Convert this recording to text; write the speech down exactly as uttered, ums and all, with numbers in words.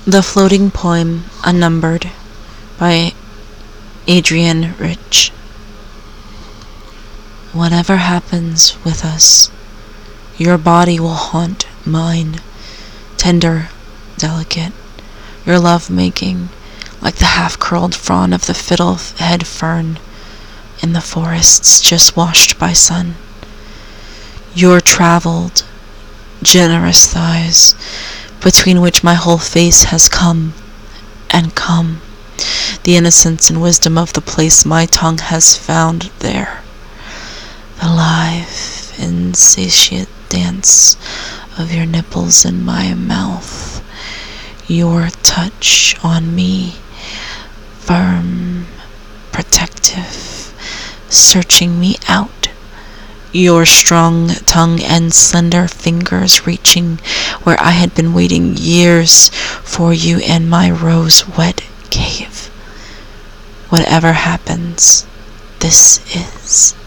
The Floating Poem, Unnumbered, by Adrienne Rich. Whatever happens with us, your body will haunt mine, tender, delicate, your love-making, like the half-curled frond of the fiddlehead fern in the forests just washed by sun. Your traveled, generous thighs, between which my whole face has come and come, the innocence and wisdom of the place my tongue has found there, the live, insatiate dance of your nipples in my mouth, your touch on me, firm, protective, searching me out, your strong tongue and slender fingers reaching where I had been waiting years for you in my rose-wet cave. Whatever happens, this is